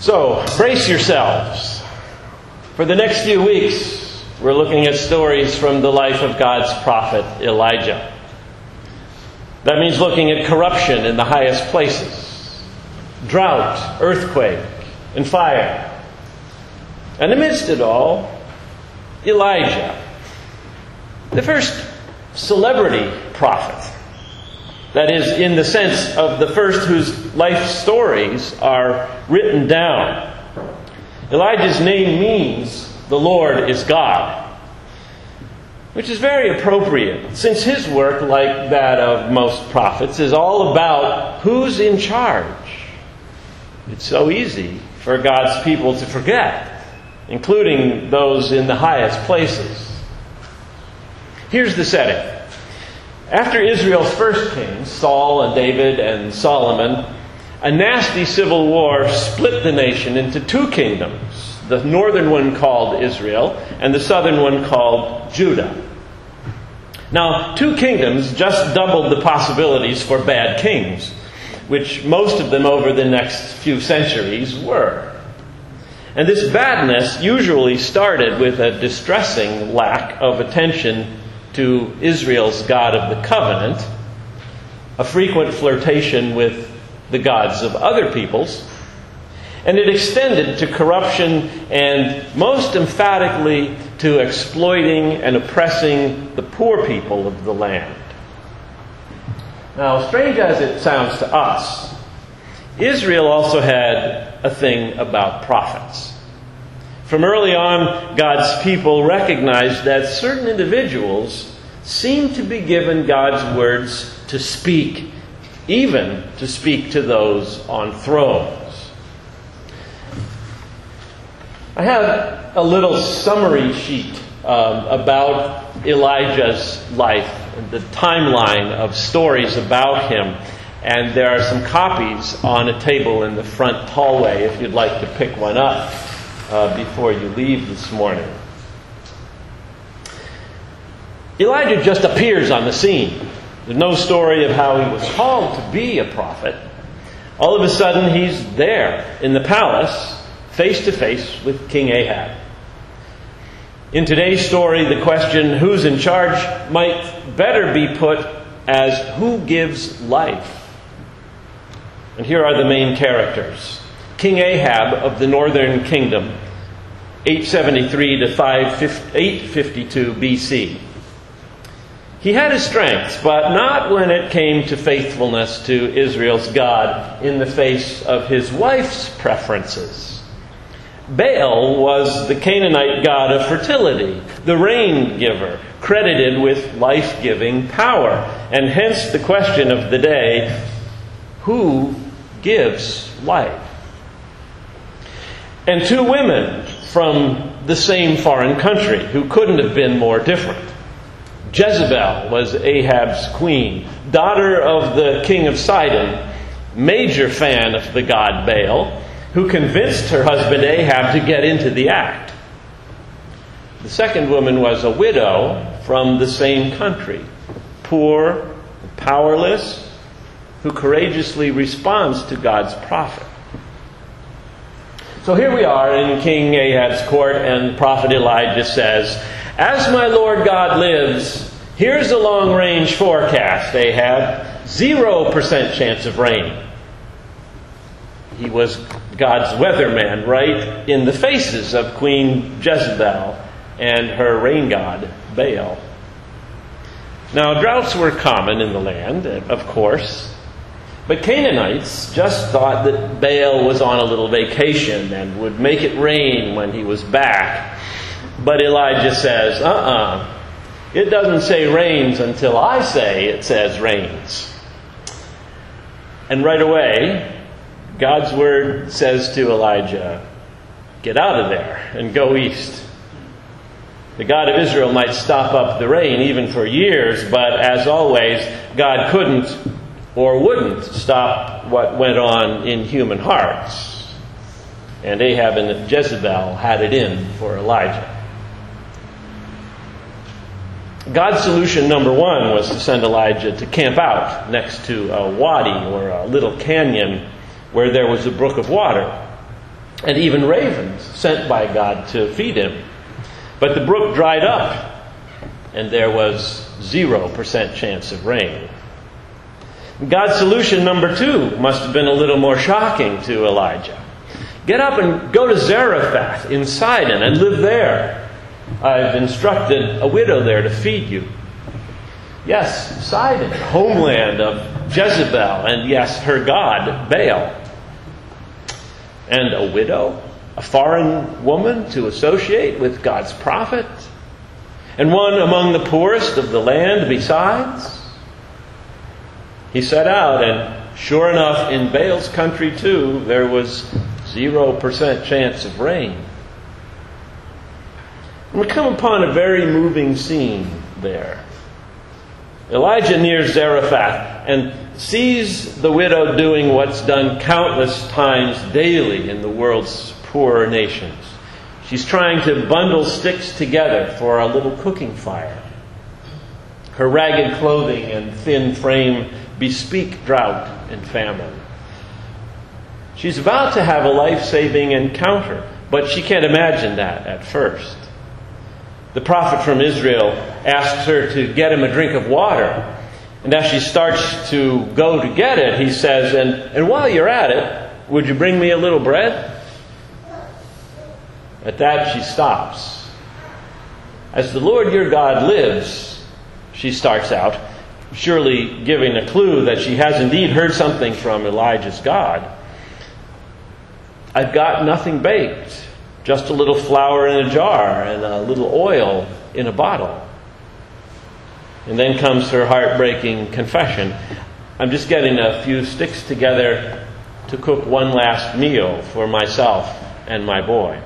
So, brace yourselves. For the next few weeks, we're looking at stories from the life of God's prophet Elijah. That means looking at corruption in the highest places, drought, earthquake, and fire. And amidst it all, Elijah, the first celebrity prophet. That is, in the sense of the first whose life stories are written down. Elijah's name means the Lord is God, which is very appropriate, since his work, like that of most prophets, is all about who's in charge. It's so easy for God's people to forget, including those in the highest places. Here's the setting. After Israel's first kings, Saul and David and Solomon, a nasty civil war split the nation into two kingdoms, the northern one called Israel and the southern one called Judah. Now, two kingdoms just doubled the possibilities for bad kings, which most of them over the next few centuries were. And this badness usually started with a distressing lack of attention to Israel's God of the covenant, a frequent flirtation with the gods of other peoples, and it extended to corruption and most emphatically to exploiting and oppressing the poor people of the land. Now, strange as it sounds to us, Israel also had a thing about prophets. From early on, God's people recognized that certain individuals seemed to be given God's words to speak, even to speak to those on thrones. I have a little summary sheet about Elijah's life and the timeline of stories about him. And there are some copies on a table in the front hallway if you'd like to pick one up before you leave this morning. Elijah just appears on the scene. There's no story of how he was called to be a prophet. All of a sudden, he's there in the palace, face to face with King Ahab. In today's story, the question, who's in charge, might better be put as who gives life. And here are the main characters. King Ahab of the northern kingdom, 873 to 852 BC. He had his strengths, but not when it came to faithfulness to Israel's God in the face of his wife's preferences. Baal was the Canaanite god of fertility, the rain giver, credited with life-giving power. And hence the question of the day, who gives life? And two women from the same foreign country who couldn't have been more different. Jezebel was Ahab's queen, daughter of the king of Sidon, major fan of the god Baal, who convinced her husband Ahab to get into the act. The second woman was a widow from the same country, poor, powerless, who courageously responds to God's prophet. So here we are in King Ahab's court, and prophet Elijah says, "As my Lord God lives, here's a long-range forecast, Ahab. 0% chance of rain." He was God's weatherman right in the faces of Queen Jezebel and her rain god, Baal. Now, droughts were common in the land, of course. But Canaanites just thought that Baal was on a little vacation and would make it rain when he was back. But Elijah says, it doesn't say rains until I say it says rains. And right away, God's word says to Elijah, get out of there and go east. The God of Israel might stop up the rain even for years, but as always, God couldn't or wouldn't stop what went on in human hearts. And Ahab and Jezebel had it in for Elijah. God's solution number one was to send Elijah to camp out next to a wadi or a little canyon where there was a brook of water. and even ravens sent by God to feed him. But the brook dried up, and there was 0% chance of rain. God's solution number 2 must have been a little more shocking to Elijah. Get up and go to Zarephath in Sidon and live there. I've instructed a widow there to feed you. Yes, Sidon, homeland of Jezebel, and yes, her god, Baal. And a widow, a foreign woman to associate with God's prophet, and one among the poorest of the land besides. He set out, and sure enough, in Baal's country too, there was 0% chance of rain. And we come upon a very moving scene there. Elijah nears Zarephath and sees the widow doing what's done countless times daily in the world's poorer nations. She's trying to bundle sticks together for a little cooking fire. Her ragged clothing and thin frame bespeak drought and famine. She's about to have a life-saving encounter, but she can't imagine that at first. The prophet from Israel asks her to get him a drink of water. And as she starts to go to get it, he says, and while you're at it, would you bring me a little bread? At that she stops. As the Lord your God lives, she starts out, surely giving a clue that she has indeed heard something from Elijah's God. I've got nothing baked. Just a little flour in a jar and a little oil in a bottle. And then comes her heartbreaking confession. I'm just getting a few sticks together to cook one last meal for myself and my boy.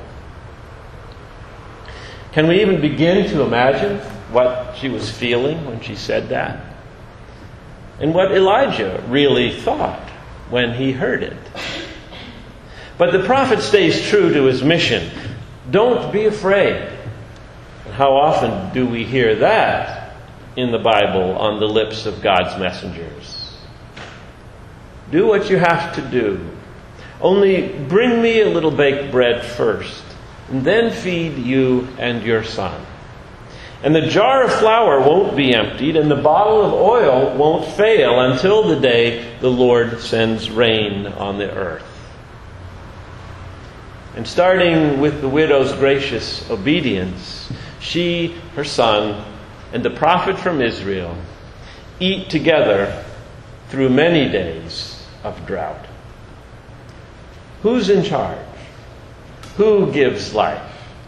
Can we even begin to imagine what she was feeling when she said that? And what Elijah really thought when he heard it? But the prophet stays true to his mission. Don't be afraid. And how often do we hear that in the Bible on the lips of God's messengers? Do what you have to do. Only bring me a little baked bread first, and then feed you and your son. And the jar of flour won't be emptied, and the bottle of oil won't fail until the day the Lord sends rain on the earth. And starting with the widow's gracious obedience, she, her son, and the prophet from Israel eat together through many days of drought. Who's in charge? Who gives life?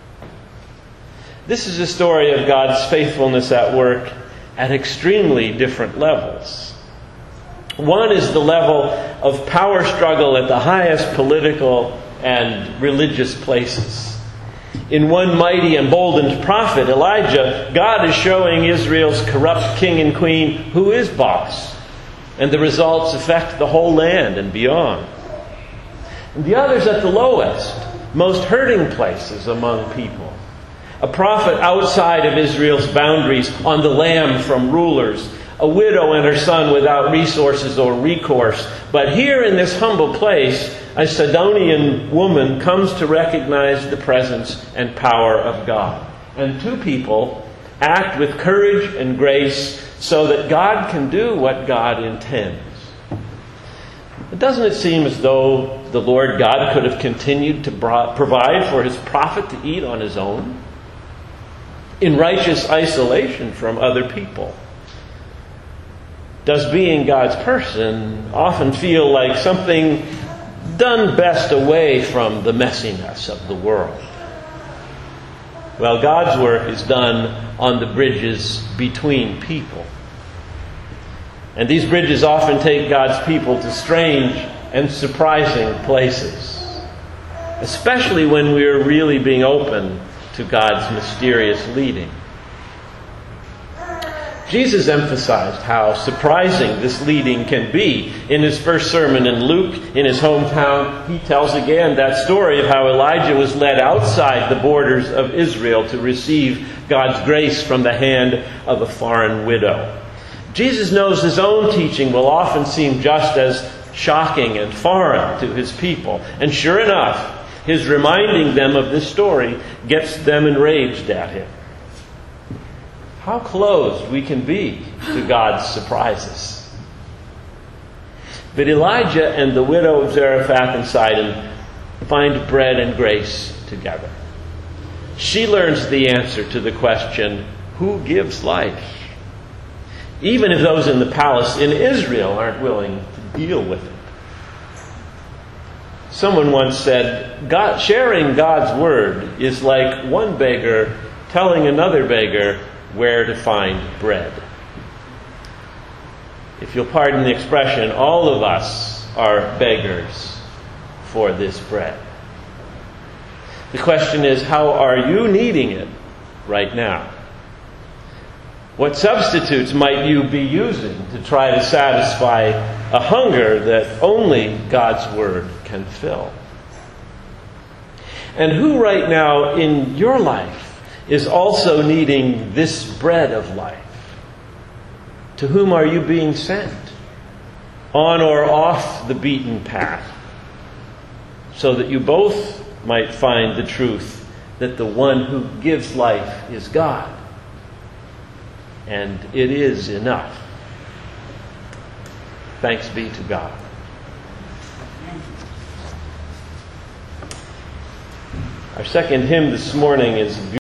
This is a story of God's faithfulness at work at extremely different levels. One is the level of power struggle at the highest political and religious places. In one mighty emboldened prophet, Elijah, God is showing Israel's corrupt king and queen who is boss, and the results affect the whole land and beyond. And the others at the lowest, most hurting places among people. A prophet outside of Israel's boundaries, on the lam from rulers, a widow and her son without resources or recourse. But here in this humble place, a Sidonian woman comes to recognize the presence and power of God. And two people act with courage and grace so that God can do what God intends. Doesn't it seem as though the Lord God could have continued to provide for his prophet to eat on his own, in righteous isolation from other people? Does being God's person often feel like something done best away from the messiness of the world? Well, God's work is done on the bridges between people. And these bridges often take God's people to strange and surprising places, especially when we are really being open to God's mysterious leading. Jesus emphasized how surprising this leading can be. In his first sermon in Luke, in his hometown, he tells again that story of how Elijah was led outside the borders of Israel to receive God's grace from the hand of a foreign widow. Jesus knows his own teaching will often seem just as shocking and foreign to his people. And sure enough, His reminding them of this story gets them enraged at him. How closed we can be to God's surprises. But Elijah and the widow of Zarephath and Sidon find bread and grace together. She learns the answer to the question, who gives life? Even if those in the palace in Israel aren't willing to deal with it. Someone once said, sharing God's word is like one beggar telling another beggar where to find bread. If you'll pardon the expression, all of us are beggars for this bread. The question is, how are you needing it right now? What substitutes might you be using to try to satisfy a hunger that only God's Word can fill? And who right now in your life is also needing this bread of life? To whom are you being sent? On or off the beaten path? So that you both might find the truth that the one who gives life is God. And it is enough. Thanks be to God. Our second hymn this morning is